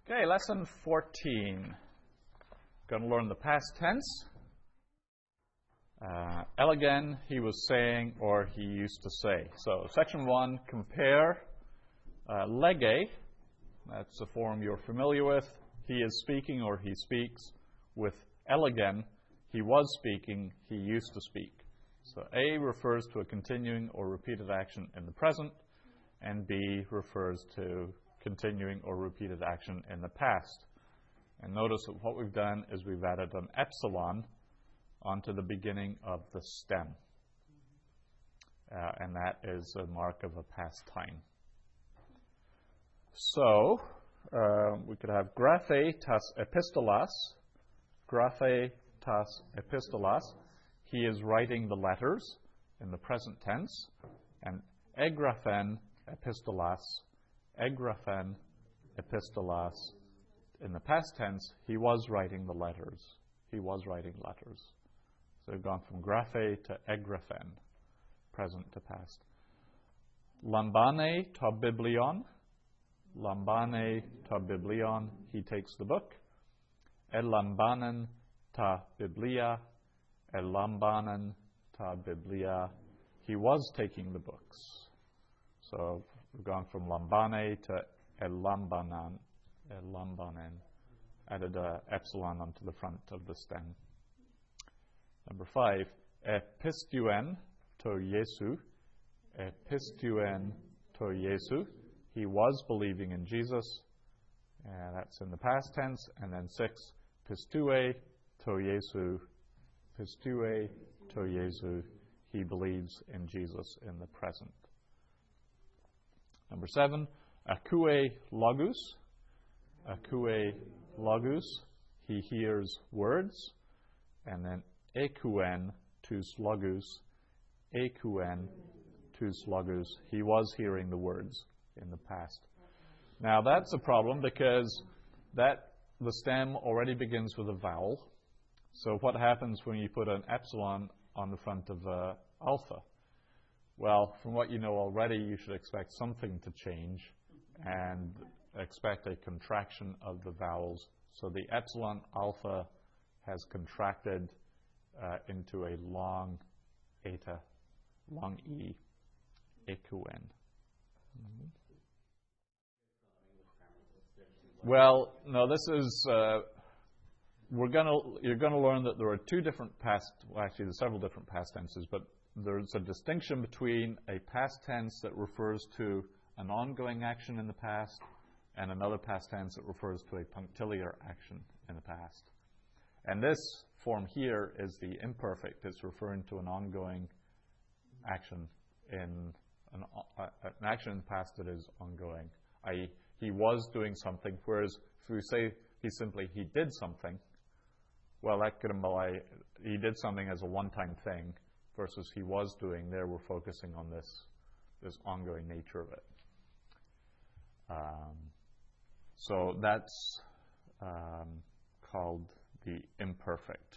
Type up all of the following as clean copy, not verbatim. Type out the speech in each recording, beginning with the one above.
Okay, lesson 14. Going to learn the past tense. Again, he was saying, or he used to say. So, section 1, compare lege, that's a form you're familiar with. He is speaking or he speaks. With again, he was speaking, he used to speak. So, A refers to a continuing or repeated action in the present, and B refers to continuing or repeated action in the past. And notice that what we've done is we've added an epsilon onto the beginning of the stem. And that is a mark of a past time. So, we could have graphe tas epistolas. Graphe tas epistolas. He is writing the letters in the present tense. And egraphen epistolas. Egraphen epistolas. In the past tense, he was writing the letters. He was writing letters. So we've gone from graphe to egraphen, present to past. Lambane ta biblion. Lambane ta biblion. He takes the book. Elambanen ta biblia. Elambanen ta biblia. He was taking the books. So we've gone from lambane to elambanan. Elambanen. Added an epsilon onto the front of the stem. Number 5, epistuen to Jesu. Epistuen to Jesu. He was believing in Jesus. That's in the past tense. And then 6, pistue to Jesu. Pistue to Jesu. He believes in Jesus in the present. Number 7, akue logus. Akue logus. He hears words. And then ekuen tus logus. Ekuen tus logus. He was hearing the words in the past. Now that's a problem because the stem already begins with a vowel. So what happens when you put an epsilon on the front of alpha? Well, from what you know already, you should expect something to change and expect a contraction of the vowels. So the epsilon alpha has contracted into a long eta, long E, ekuen. Mm-hmm. Well, no, this is, you're going to learn that there are two different actually there's several different past tenses, but there's a distinction between a past tense that refers to an ongoing action in the past and another past tense that refers to a punctiliar action in the past. And this form here is the imperfect. It's referring to an ongoing action in an action in the past that is ongoing, i.e., he was doing something, whereas if we say he did something, well, that could imply he did something as a one-time thing versus he was doing. There we're focusing on this ongoing nature of it. So that's called the imperfect.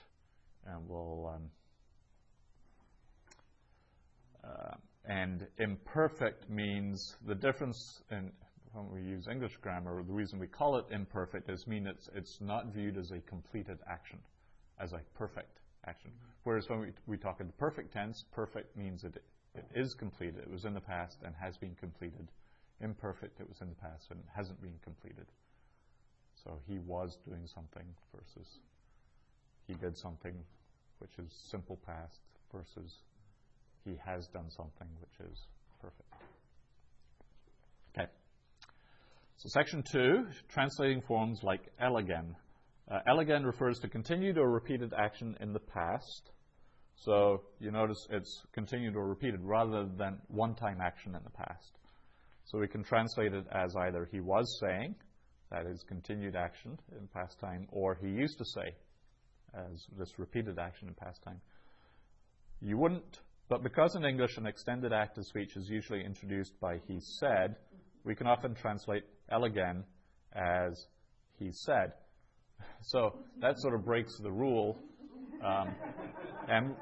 And imperfect means the difference in when we use English grammar, the reason we call it imperfect is it's not viewed as a completed action, as a perfect action. Whereas when we talk in the perfect tense, perfect means that it is completed. It was in the past and has been completed. Imperfect, it was in the past and hasn't been completed. So he was doing something versus he did something, which is simple past, versus he has done something, which is perfect. Okay. So section 2, translating forms like again. Again refers to continued or repeated action in the past. So you notice it's continued or repeated rather than one-time action in the past. So we can translate it as either he was saying, that is continued action in past time, or he used to say, as this repeated action in past time. You wouldn't, but because in English an extended active speech is usually introduced by he said, we can often translate again as he said. So that sort of breaks the rule. And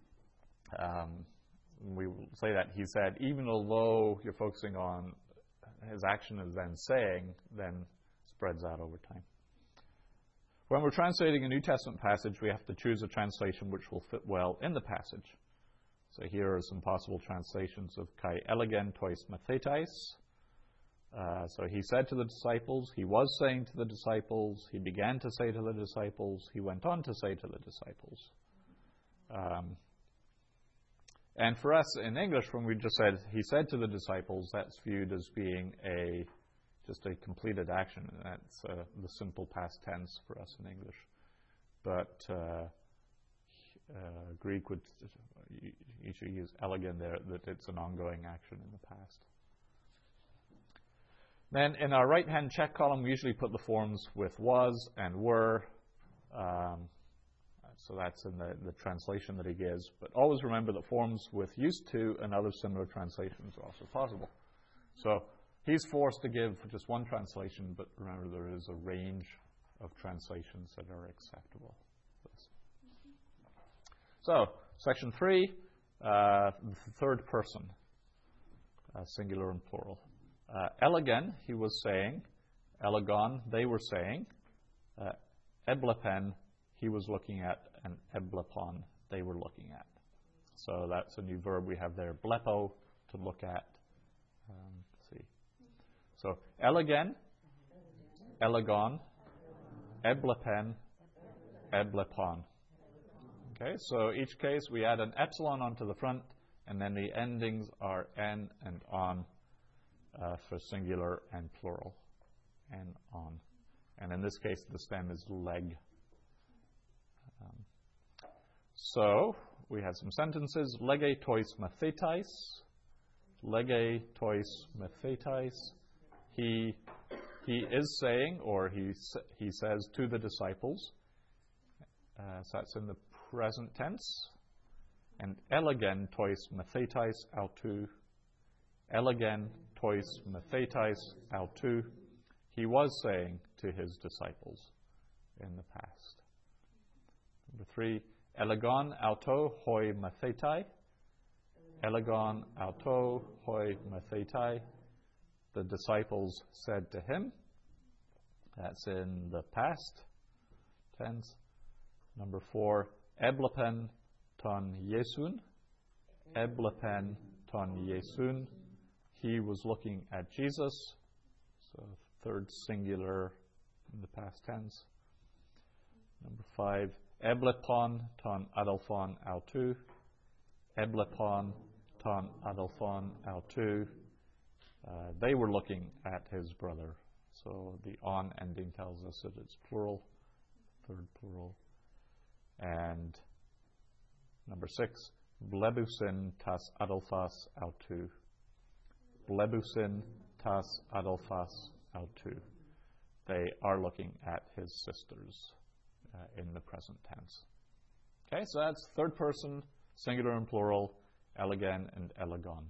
we will say that he said, even although you're focusing on his action is then saying, then spreads out over time. When we're translating a New Testament passage, we have to choose a translation which will fit well in the passage. So here are some possible translations of kai elegen tois mathetais. So he said to the disciples, he was saying to the disciples, he began to say to the disciples, he went on to say to the disciples. And for us in English, when we just said, he said to the disciples, that's viewed as being just a completed action. And that's the simple past tense for us in English. But Greek would usually use elegen there, that it's an ongoing action in the past. Then in our right-hand check column, we usually put the forms with was and were. So that's in the translation that he gives. But always remember that forms with used to and other similar translations are also possible. So he's forced to give just one translation, but remember there is a range of translations that are acceptable. So, section 3, the third person, singular and plural. Elegen, he was saying. Elegon, they were saying. Eblepen, he was looking at. And eblepon, they were looking at. So that's a new verb we have there. Blepo, to look at. See. So elegen, elegon, eblepen, eblepon. Okay, so each case we add an epsilon onto the front, and then the endings are n and on for singular and plural, and on. And in this case, the stem is leg. So we have some sentences. Lege tois mathetais. Lege tois mathetais. He is saying, or he says to the disciples. So that's in the present tense. And elegen tois mathetais autou. Elegen tois mathetais autou. He was saying to his disciples in the past. Number 3, elegon auto hoi mathetai. Elegon auto hoi mathetai. The disciples said to him. That's in the past tense. Number 4, eblepen ton Jesun. Eblepen ton Jesun. He was looking at Jesus. So third singular in the past tense. Number 5, eblepon ton adelphon autou. Eblepon ton adelphon autou. They were looking at his brother. So the on ending tells us that it's plural, third plural. And number 6, blebusin tas adelphas autou. Blebusin tas adelphas autou. They are looking at his sisters in the present tense. Okay, so that's third person, singular and plural, elegen and elegon.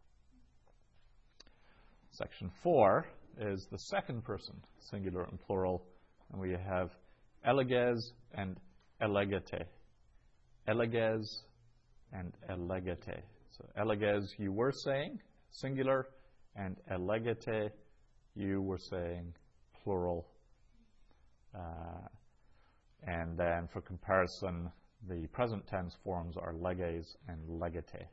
Section 4 is the second person, singular and plural, and we have eleges and elegete. Eleges and elegete. So eleges, you were saying, singular, and elegete, you were saying, plural. And then for comparison, the present tense forms are leges and legete.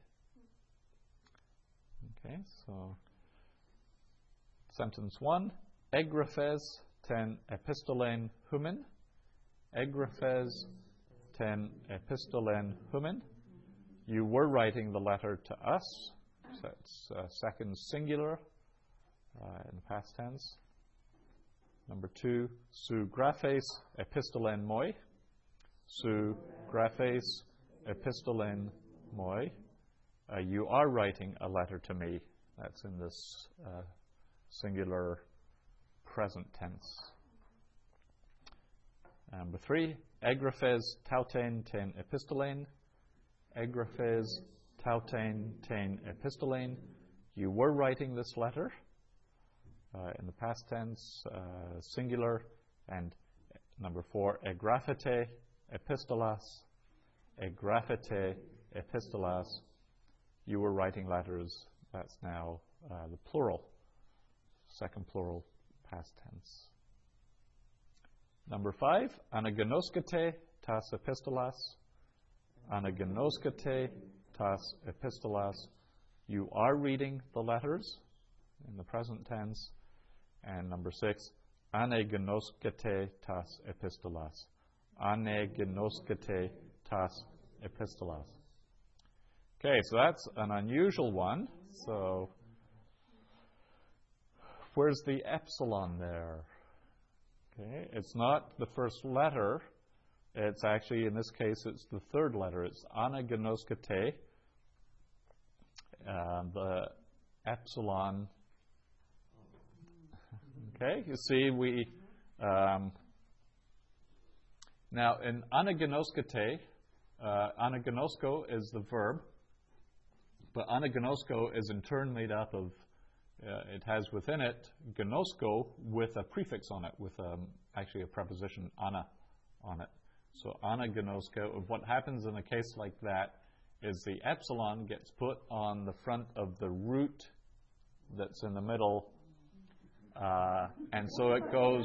Okay, so sentence 1, egraphes ten epistolen humen. Egraphes ten epistolen humen. You were writing the letter to us. So it's second singular in the past tense. Number 2, su graphes epistolen moi. Su graphes epistolen moi. You are writing a letter to me. That's in this singular present tense. Number 3, egraphes tauten ten epistolen. Egraphes tauten ten epistolen. You were writing this letter. In the past tense, singular. And number 4, egraphete epistolas. Egraphete epistolas. You were writing letters. That's now the plural. second plural, past tense. Number 5, anagnoskete tas epistolas. Anagnoskete tas epistolas. You are reading the letters in the present tense. And number 6, anagnoskete tas epistolas. Anagnoskete tas epistolas. Okay, so that's an unusual one. So where's the epsilon there? Okay, it's not the first letter. It's actually, in this case, it's the third letter. It's anagnoskete. The epsilon. Okay, you see, now in anagnoskete, anagnosko is the verb, but anagnosko is in turn made up of, it has within it gnosko with a prefix on it, with actually a preposition ana on it. So anagnosko, what happens in a case like that is the epsilon gets put on the front of the root that's in the middle, and so it goes,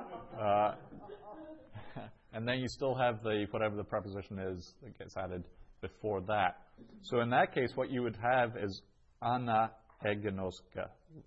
and then you still have the, whatever the preposition is that gets added before that. So in that case, what you would have is ana egnoskete,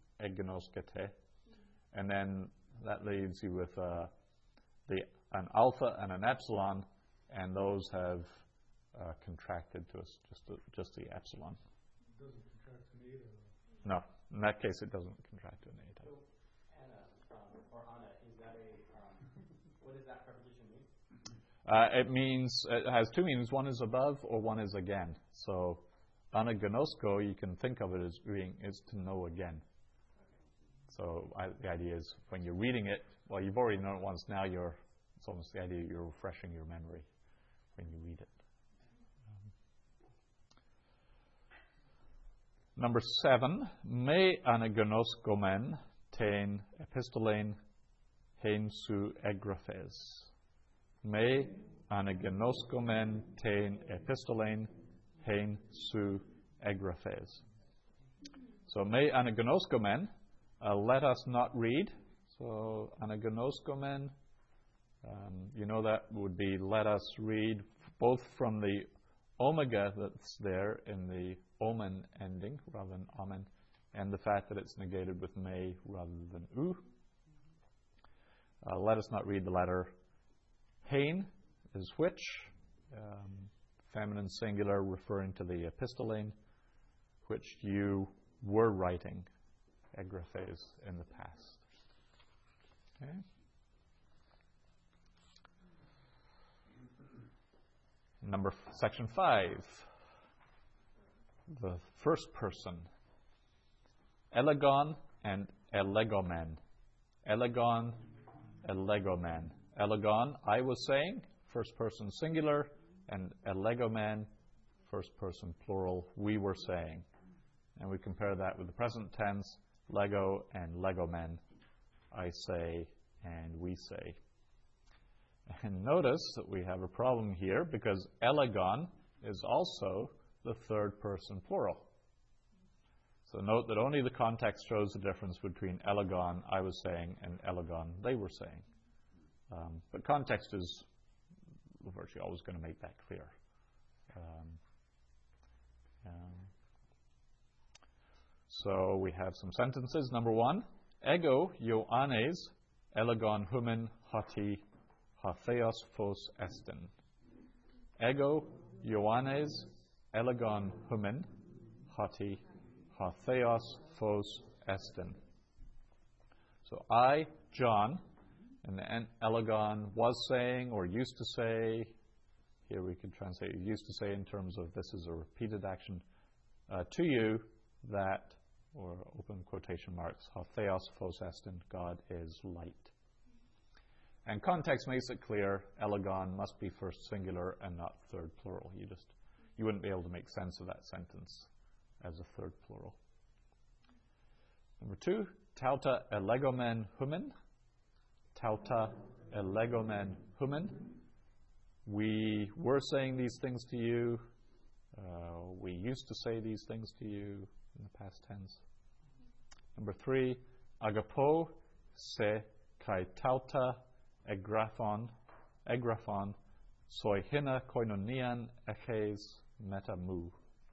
and then that leaves you with an alpha and an epsilon, and those have contracted to us just the epsilon. It doesn't contract to an eta? No, in that case it doesn't contract to an eta. So ana or ana, is that what does that preposition mean? It means, it has two meanings. One is above or one is again. So anagnosko, you can think of it as being, is to know again. So the idea is when you're reading it, well, you've already known it once, now it's almost the idea you're refreshing your memory when you read it. Number 7, me anagnoskomen ten epistolein hen su egraphes. Me anagnoskomen ten epistolein hen su egraphes. So me anagnoskomen, let us not read. So anagnoskomen, you know that would be let us read, both from the omega that's there in the omen ending rather than amen, and the fact that it's negated with me rather than u. Let us not read the letter. Hein is which, feminine singular referring to the epistolein, which you were writing, egraphes, in the past. Okay. Section 5, the first person, elegon and elegomen. Elegon, elegomen. Elegon, I was saying, first person singular, and elegomen, first person plural, we were saying. And we compare that with the present tense, lego and legomen, I say and we say. And notice that we have a problem here because elegon is also the third person plural. So note that only the context shows the difference between elegon, I was saying, and elegon, they were saying. But context is virtually always going to make that clear. So we have some sentences. Number 1, ego Ioannes elegon humen hoti hatheos phos estin. Ego Ioannes elegon humen hoti hatheos phos estin. So I, John, and the elegon was saying or used to say, here we could translate used to say in terms of this is a repeated action, to you that, or open quotation marks, hatheos phos estin, God is light. And context makes it clear, elegon must be first singular and not third plural. You wouldn't be able to make sense of that sentence as a third plural. Number 2, tauta elegomen humen. Tauta elegomen humen. We were saying these things to you. We used to say these things to you in the past tense. Number 3, Agapo se kai tauta egraphon soi hina koinonian eches meta mu.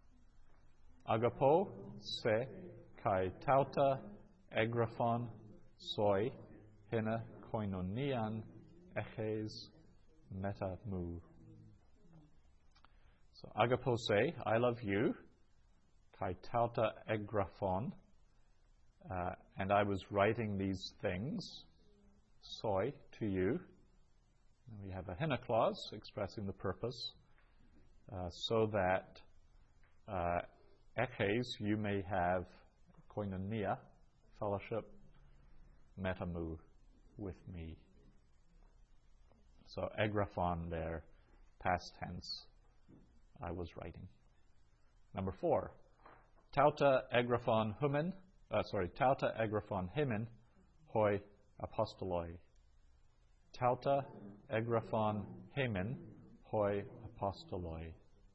Agapo se kai tauta egraphon soi hina koinonian eches meta mu. So agapo se, I love you, kai tauta egraphon, and I was writing these things, soi, to you. And we have a hina clause expressing the purpose, so that eches, you may have koinonia, fellowship, metamu, with me. So egraphon there, past tense, I was writing. Number 4, tauta egraphon himen, hoi apostoloi. Tauta egraphon himen, hoi apostoloi.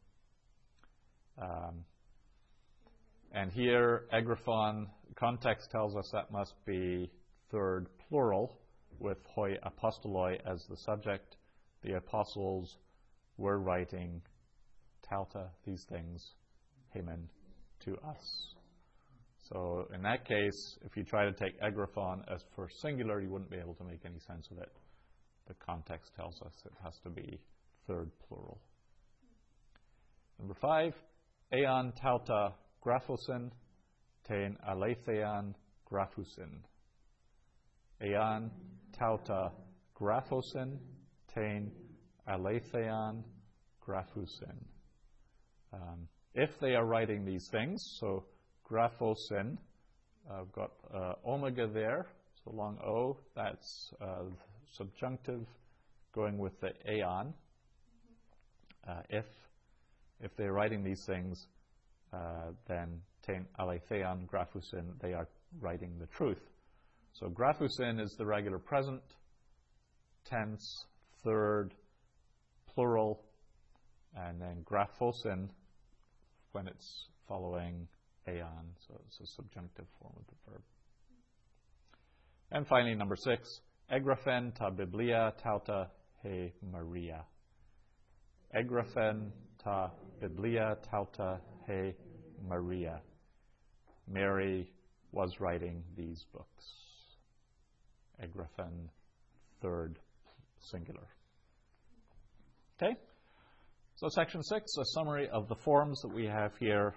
And here, egraphon, context tells us that must be third plural, with hoi apostoloi as the subject. The apostles were writing tauta, these things, himen, to us. So in that case, if you try to take egraphon as first singular, you wouldn't be able to make any sense of it. The context tells us it has to be third plural. Number 5, eon tauta graphosin tein alethean graphusin. Eon tauta graphosin tein alethean graphusin. If they are writing these things, so graphosin, I've got omega there, so long O, that's subjunctive going with the aeon. If they're writing these things, then tein alethean graphusin, they are writing the truth. So graphusin is the regular present tense, third plural, and then graphosin when it's following aeon, so it's a subjunctive form of the verb. And finally, number 6, egraphen ta biblia tauta he Maria. Egraphen ta biblia tauta he Maria. Mary was writing these books. Egraphen, third singular. Okay? So section 6, a summary of the forms that we have here.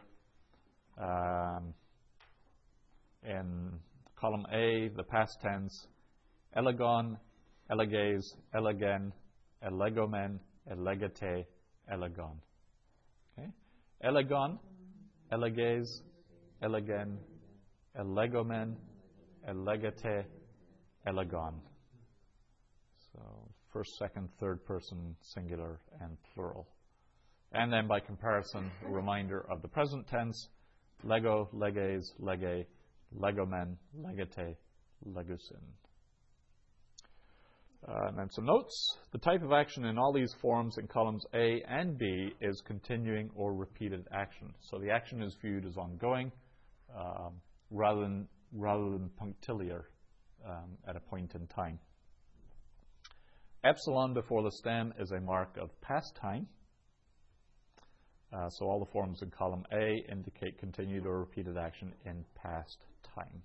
In column A, the past tense, elegon, eleges, elegen, elegomen, elegete, elegon. Okay? Elegon, eleges, elegen, elegomen, elegete, elegon. So first, second, third person, singular, and plural. And then by comparison, a reminder of the present tense, lego, leges, lege, legomen, legete, legusin. And then some notes. The type of action in all these forms in columns A and B is continuing or repeated action. So the action is viewed as ongoing rather than punctiliar at a point in time. Epsilon before the stem is a mark of past time. So all the forms in column A indicate continued or repeated action in past time.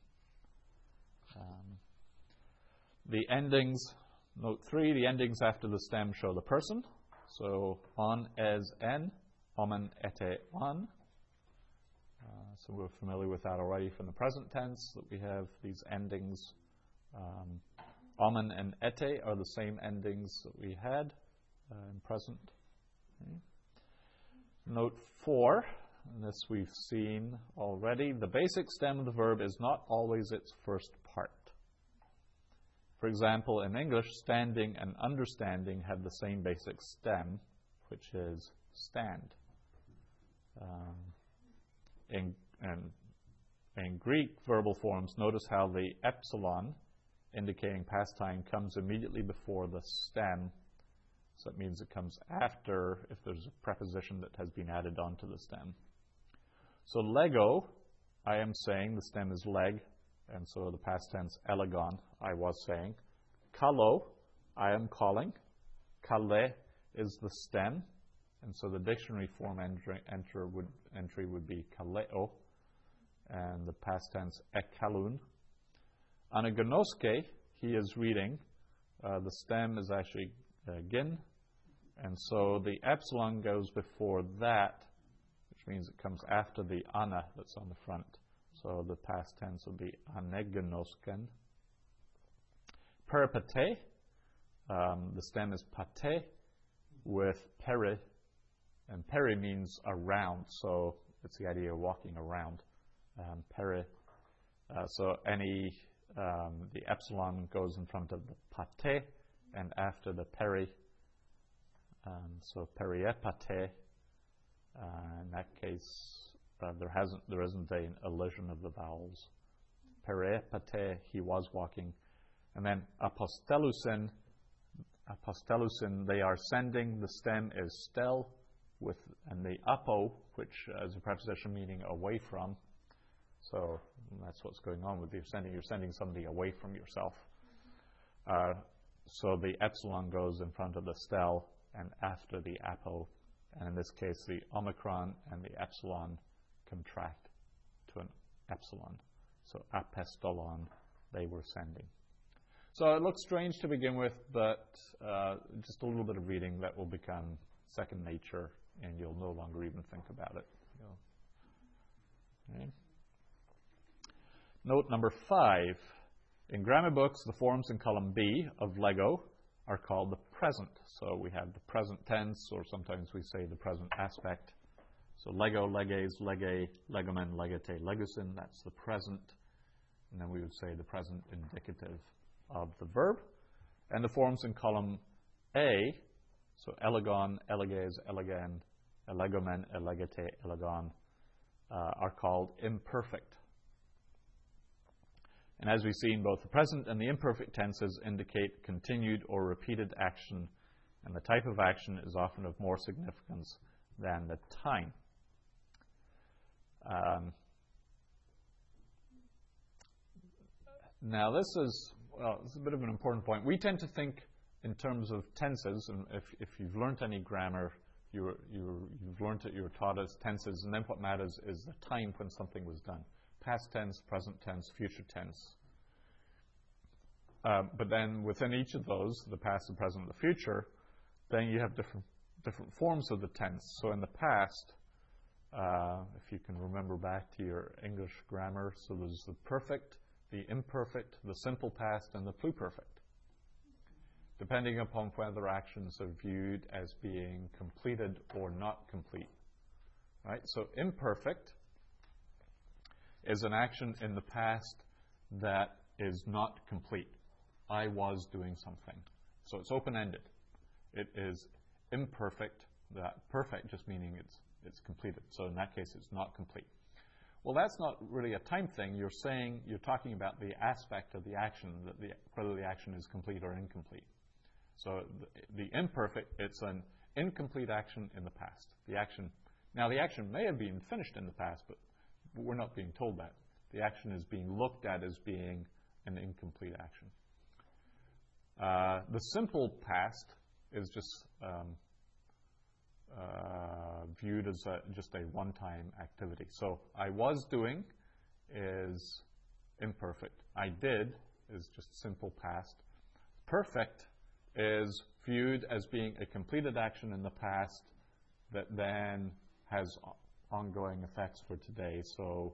The endings, note 3, the endings after the stem show the person. So on, es, en, omen, ete, on. So we're familiar with that already from the present tense, that we have these endings. Omen and ete are the same endings that we had in present. Okay. Note 4, and this we've seen already, the basic stem of the verb is not always its first part. For example, in English, standing and understanding have the same basic stem, which is stand. In Greek verbal forms, notice how the epsilon, indicating past time, comes immediately before the stem. So that means it comes after if there's a preposition that has been added onto the stem. So lego, I am saying the stem is leg. and so the past tense elegon, I was saying. Kalo, I am calling. Kale is the stem, and so the dictionary form entry would be kaleo, and the past tense ekalun. Anagnoske, he is reading. The stem is actually gin, and so the epsilon goes before that, which means it comes after the ana that's on the front. So the past tense will be anegnosken. Peripate, the stem is pate with peri, and peri means around, so it's the idea of walking around. Peri, so the epsilon goes in front of the pate and after the peri. So periepate, in that case, there isn't an elision of the vowels. Periepate, he was walking. And then apostelusin, they are sending. The stem is stel, and the apo, which is a preposition meaning away from. So that's what's going on with you sending. You're sending somebody away from yourself. So the epsilon goes in front of the stel and after the apo. And in this case, the omicron and the epsilon contract to an epsilon. So apestolon, they were sending. So it looks strange to begin with, but just a little bit of reading that will become second nature, and you'll no longer even think about it. Okay. Note number 5. In grammar books, the forms in column B of Lego are called the present. So we have the present tense, or sometimes we say the present aspect. So Lego, leges, lege, legomen, legate, legusin, that's the present. And then we would say the present indicative of the verb. And the forms in column A, so elegon, eleges, elegen, elegomen, elegate, elegon, are called imperfect. And as we've seen, both the present and the imperfect tenses indicate continued or repeated action, and the type of action is often of more significance than the time. Now this is a bit of an important point. We tend to think in terms of tenses, and if you've learned any grammar, you've learned it, you're taught as tenses, and then what matters is the time when something was done. Past tense, present tense, future tense. But then within each of those, the past, the present, the future, then you have different forms of the tense. So in the past, if you can remember back to your English grammar, so there's the perfect, the imperfect, the simple past, and the pluperfect, depending upon whether actions are viewed as being completed or not complete. Right? So imperfect is an action in the past that is not complete. I was doing something. So it's open-ended. It is imperfect. That perfect just meaning it's completed. So in that case, it's not complete. Well, that's not really a time thing. You're talking about the aspect of the action, whether the action is complete or incomplete. So the imperfect, it's an incomplete action in the past. The action may have been finished in the past, but we're not being told that. The action is being looked at as being an incomplete action. The simple past is just viewed as just a one-time activity. So I was doing is imperfect. I did is just simple past. Perfect is viewed as being a completed action in the past that then has ongoing effects for today. So,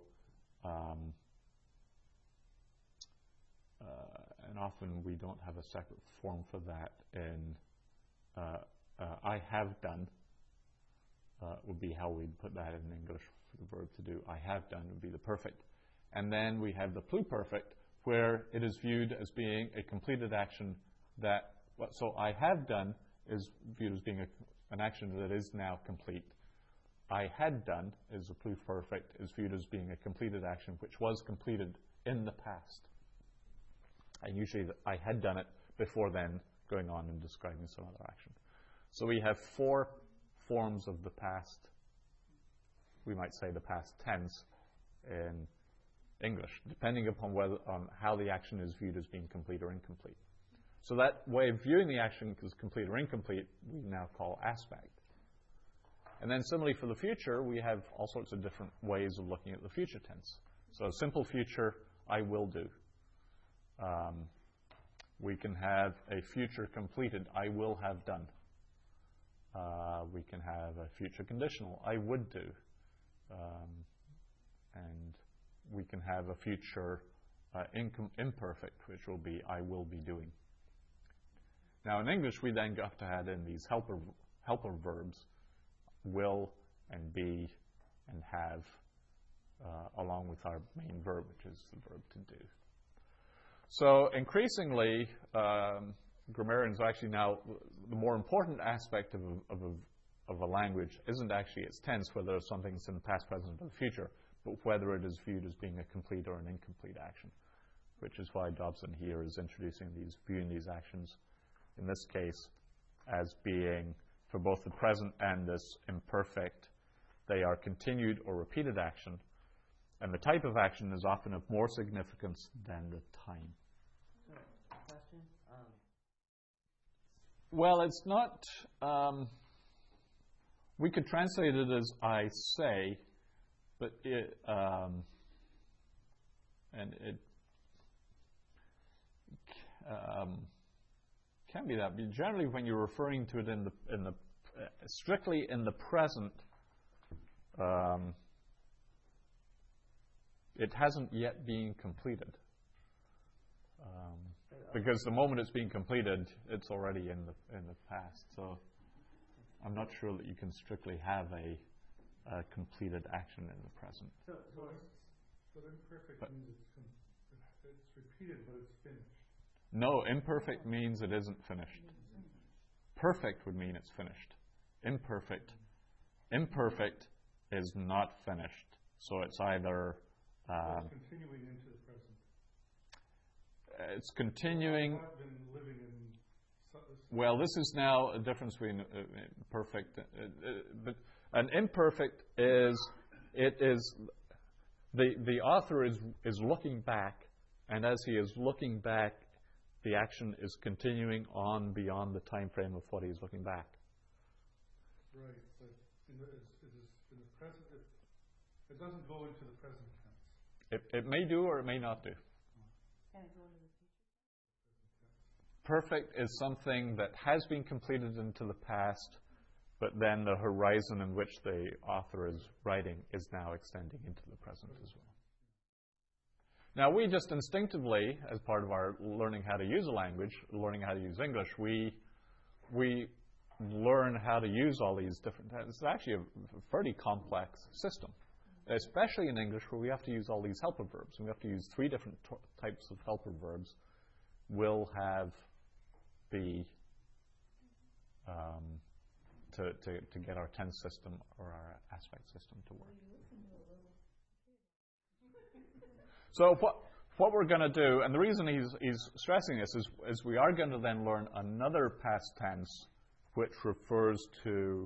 and often we don't have a separate form for that. In I have done would be how we'd put that in English for the verb to do. I have done would be the perfect. And then we have the pluperfect, where it is viewed as being a completed action that, so I have done is viewed as being an action that is now complete. I had done is a pluperfect, is viewed as being a completed action which was completed in the past. And usually I had done it before then, going on and describing some other action. So we have 4 forms of the past, we might say the past tense, in English, depending upon on how the action is viewed as being complete or incomplete. So that way of viewing the action as complete or incomplete, we now call aspect. And then similarly for the future, we have all sorts of different ways of looking at the future tense. So simple future, I will do. We can have a future completed, I will have done. We can have a future conditional, I would do. And we can have a future imperfect, which will be, I will be doing. Now in English, we then have to add in these helper verbs, will and be and have, along with our main verb, which is the verb to do. So increasingly, grammarians actually now, the more important aspect of a language isn't actually its tense, whether something's in the past, present, or the future, but whether it is viewed as being a complete or an incomplete action, which is why Dobson here is introducing viewing these actions, in this case, as being, for both the present and this imperfect, they are continued or repeated action, and the type of action is often of more significance than the time. Question? Well, it's not, we could translate it as I say, but it, and it can be that. But generally, when you're referring to it in the strictly in the present, it hasn't yet been completed. Because the moment it's being completed, it's already in the past. So I'm not sure that you can strictly have a completed action in the present. So imperfect means it's repeated, but it's finished. No, imperfect means it isn't finished. Perfect would mean it's finished. Imperfect is not finished. So it's either... it's continuing into the present. It's continuing... I've been living in... Well, this is now a difference between perfect... but an imperfect is... It is... The author is looking back, and as he is looking back, the action is continuing on beyond the time frame of what he's looking back. Right, but in the present, it doesn't go into the present tense. It may do or it may not do. Can it go into the future? Perfect is something that has been completed into the past, but then the horizon in which the author is writing is now extending into the present as well. Now, we just instinctively, as part of our learning how to use a language, learning how to use English, we learn how to use all these different... It's actually a fairly complex system, especially in English, where we have to use all these helper verbs. And we have to use 3 different types of helper verbs. Will, have, be, to get our tense system or our aspect system to work. So what we're going to do, and the reason he's stressing this is we are going to then learn another past tense which refers to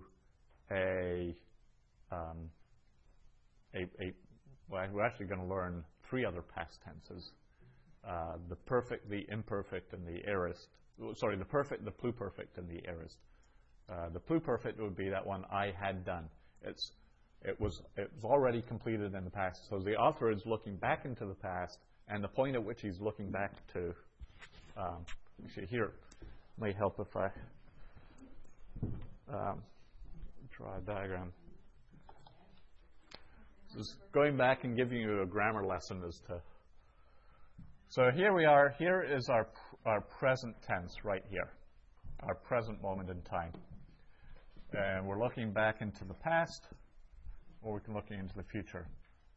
we're actually going to learn 3 other past tenses. The perfect, the imperfect, and the aorist. Sorry, the perfect, the pluperfect, and the aorist. The pluperfect would be that one I had done. It was already completed in the past. So the author is looking back into the past, and the point at which he's looking back to, actually here, may help if I draw a diagram. Just going back and giving you a grammar lesson as to. So here we are. Here is our present tense right here, our present moment in time. And we're looking back into the past, or we can look into the future.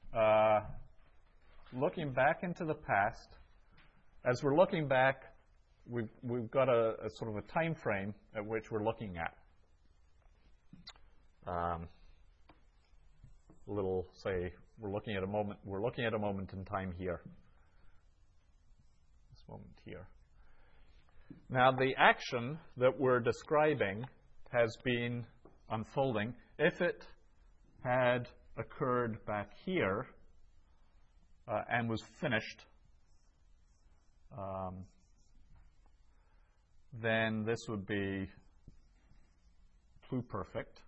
Looking back into the past, as we're looking back, we've got a sort of a time frame at which we're looking at. Say we're looking at a moment. We're looking at a moment in time here. This moment here. Now, the action that we're describing has been unfolding. If it had occurred back here, and was finished, then this would be pluperfect.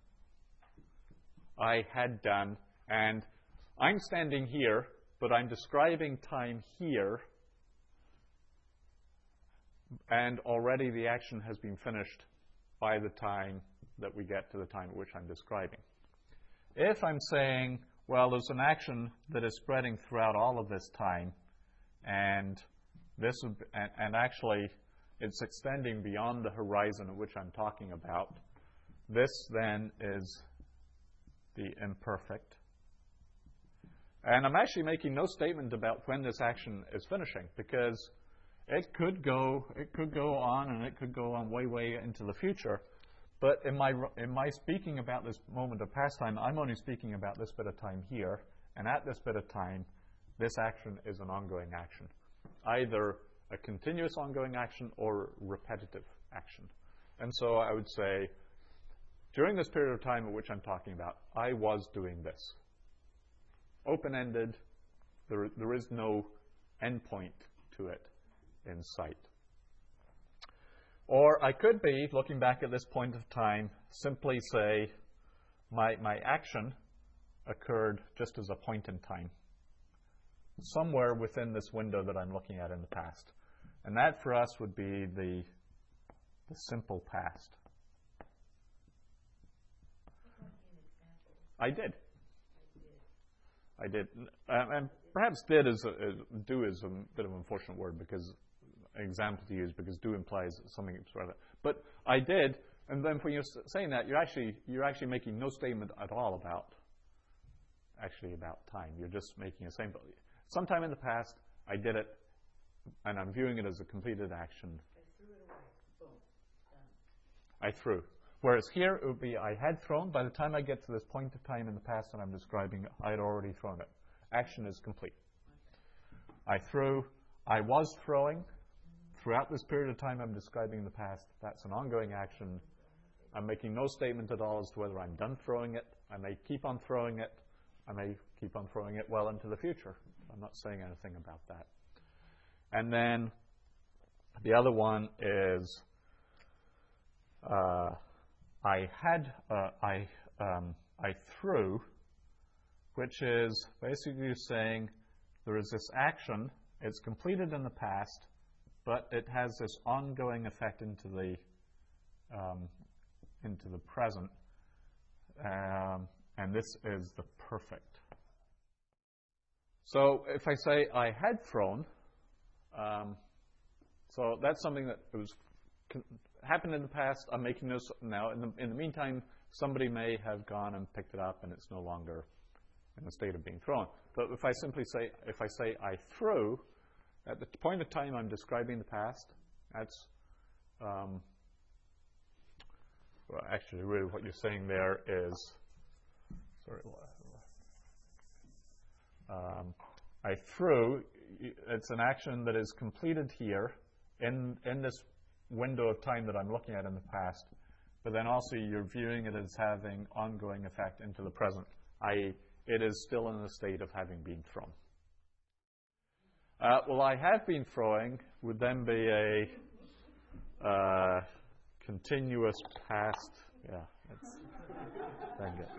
I had done, and I'm standing here, but I'm describing time here, and already the action has been finished by the time that we get to the time at which I'm describing. If I'm saying, well, there's an action that is spreading throughout all of this time, and actually it's extending beyond the horizon at which I'm talking about, this then is the imperfect. And I'm actually making no statement about when this action is finishing, because it could go on, and it could go on way into the future. But in my speaking about this moment of past time, I'm only speaking about this bit of time here, and at this bit of time, this action is an ongoing action, either a continuous ongoing action or repetitive action. And so I would say, during this period of time at which I'm talking about, I was doing this. Open-ended, there is no endpoint to it in sight. Or I could be, looking back at this point of time, simply say my action occurred just as a point in time, somewhere within this window that I'm looking at in the past. And that for us would be the simple past. I did. And perhaps do is a bit of an unfortunate word, because example to use, because do implies something rather. But I did, and then when you're saying that, you're actually making no statement at all about time. You're just making a statement. Sometime in the past, I did it, and I'm viewing it as a completed action. I threw it away. Boom. Done. I threw. Whereas here, it would be I had thrown. By the time I get to this point of time in the past that I'm describing, I had already thrown it. Action is complete. I threw. I was throwing. Throughout this period of time I'm describing in the past, that's an ongoing action. I'm making no statement at all as to whether I'm done throwing it. I may keep on throwing it. I may keep on throwing it well into the future. I'm not saying anything about that. And then the other one is I threw, which is basically saying there is this action, it's completed in the past, but it has this ongoing effect into the present, and this is the perfect. So if I say I had thrown, so that's something that happened in the past. I'm making this now. In the meantime, somebody may have gone and picked it up, and it's no longer in the state of being thrown. But if I say I threw, at the point of time I'm describing the past, that's well, actually really what you're saying there is, sorry, I threw, it's an action that is completed here in this window of time that I'm looking at in the past, but then also you're viewing it as having ongoing effect into the present, i.e. it is still in the state of having been thrown. Well, I have been throwing would then be a continuous past. Yeah, that's dang it.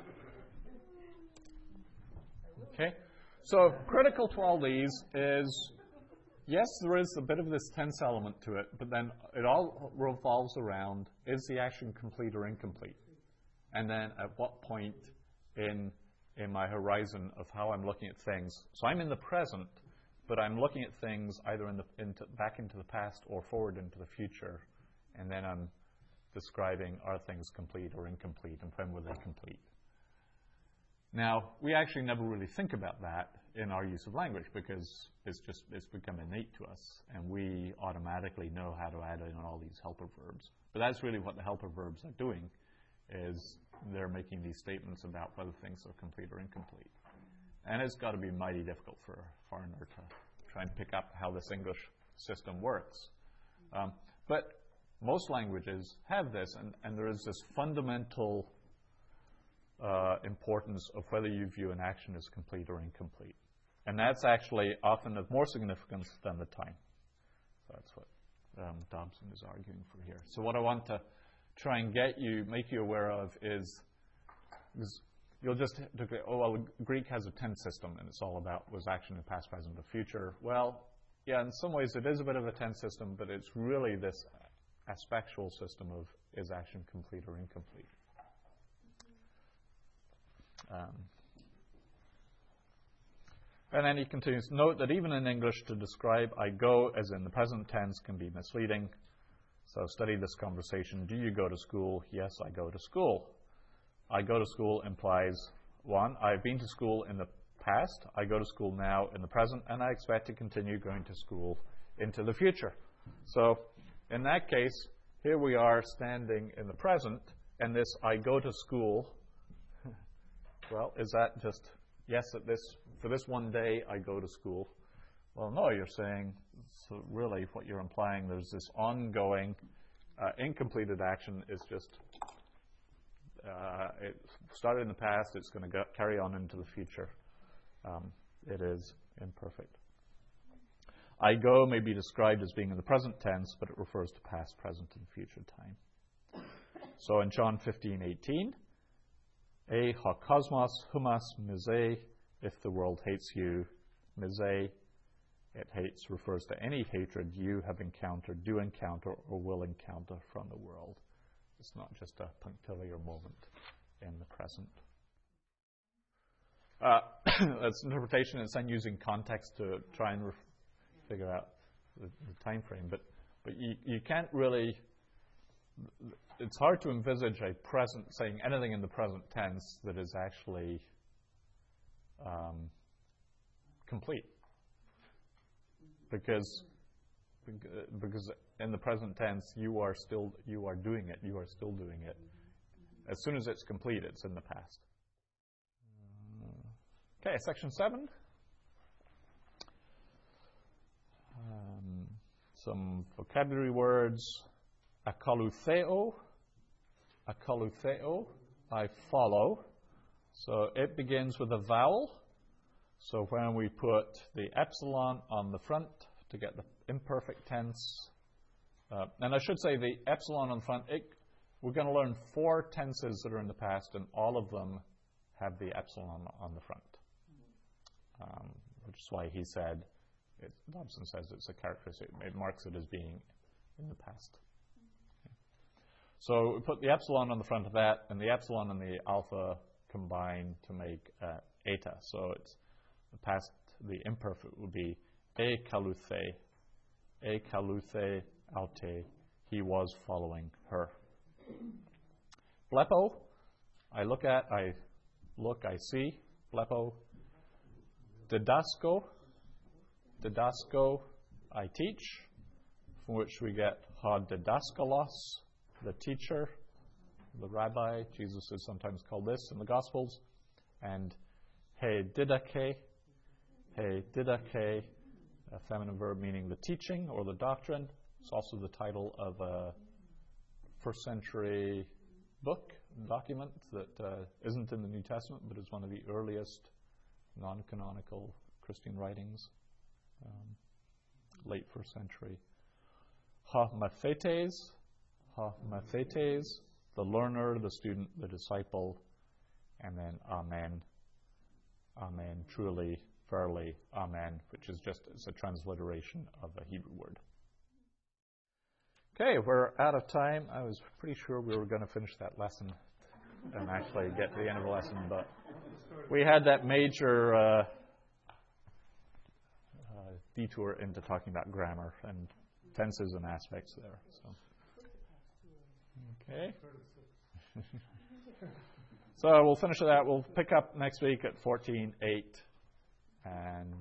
Okay, so critical to all these is, yes, there is a bit of this tense element to it, but then it all revolves around, is the action complete or incomplete? And then at what point in my horizon of how I'm looking at things. So I'm in the present, but I'm looking at things either back into the past or forward into the future, and then I'm describing, are things complete or incomplete, and when will they complete? Now, we actually never really think about that in our use of language, because it's become innate to us, and we automatically know how to add in all these helper verbs. But that's really what the helper verbs are doing, is they're making these statements about whether things are complete or incomplete. And it's got to be mighty difficult for a foreigner to try and pick up how this English system works. But most languages have this, and there is this fundamental importance of whether you view an action as complete or incomplete. And that's actually often of more significance than the time. So that's what Dobson is arguing for here. So what I want to try and make you aware of is you'll just go, oh, well, Greek has a tense system, and it's all about was action in past, present, or future. Well, yeah, in some ways it is a bit of a tense system, but it's really this aspectual system of is action complete or incomplete. And then he continues, note that even in English to describe I go as in the present tense can be misleading. So study this conversation. Do you go to school? Yes, I go to school. I go to school implies, one, I've been to school in the past, I go to school now in the present, and I expect to continue going to school into the future. So in that case, here we are standing in the present, and this I go to school, well, is that just, yes, for this one day I go to school? Well, no, you're saying, so really what you're implying, there's this ongoing incompleted action is just, it started in the past, it's going to carry on into the future. It is imperfect. I go may be described as being in the present tense, but it refers to past, present, and future time. So in John 15:18, E ha kosmos humas mise, if the world hates you, mise, it hates, refers to any hatred you have encountered, do encounter, or will encounter from the world. It's not just a punctiliar moment in the present. That's interpretation. It's then using context to try and figure out the time frame. But you can't really. It's hard to envisage a present saying anything in the present tense that is actually complete, because in the present tense you are doing it. You are still doing it. As soon as it's complete, it's in the past. Okay, section 7. Some vocabulary words. Akalutheo. Akalutheo. I follow. So it begins with a vowel. So when we put the epsilon on the front to get the imperfect tense, and I should say the epsilon on the front, we're going to learn 4 tenses that are in the past, and all of them have the epsilon on the front. Which is why he said, Dobson says it's a characteristic. It marks it as being in the past. Okay. So we put the epsilon on the front of that, and the epsilon and the alpha combine to make eta. So it's the past, the imperfect would be e kaluthe alte, he was following her. Blepo, I look, I see. Blepo. Didasko, I teach, from which we get ha didaskalos, the teacher, the rabbi. Jesus is sometimes called this in the Gospels. And he didake, a feminine verb meaning the teaching or the doctrine. It's also the title of a first century book, document that isn't in the New Testament, but is one of the earliest non-canonical Christian writings, late first century. Ha mathetes, the learner, the student, the disciple, and then amen, truly, fairly, amen, which is just it's a transliteration of a Hebrew word. Okay, we're out of time. I was pretty sure we were going to finish that lesson and actually get to the end of the lesson, but we had that major detour into talking about grammar and tenses and aspects there. So, okay. So we'll finish with that. We'll pick up next week at 14:8, and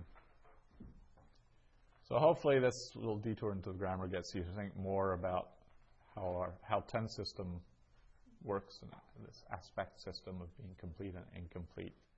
so hopefully this little detour into the grammar gets you to think more about how tense system works and this aspect system of being complete and incomplete.